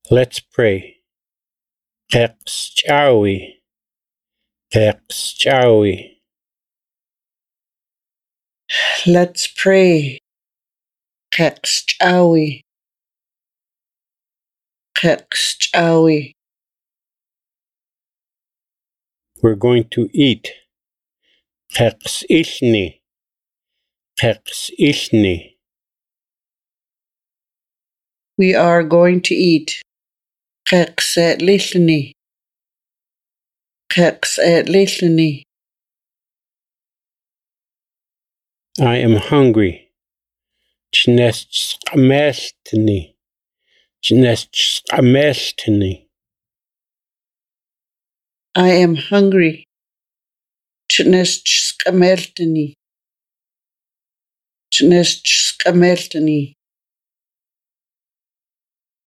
Let's pray. Text-chawi. Text-chawi. Let's pray. Text-chawi. Text-chawi. We're going to eat. Text-ishni. Text-ishni. We are going to eat. Text-lishni. Text-lishni. I am hungry. Chneschameltni. Chneschameltni. I am hungry. Chneschameltni. Chneschameltni.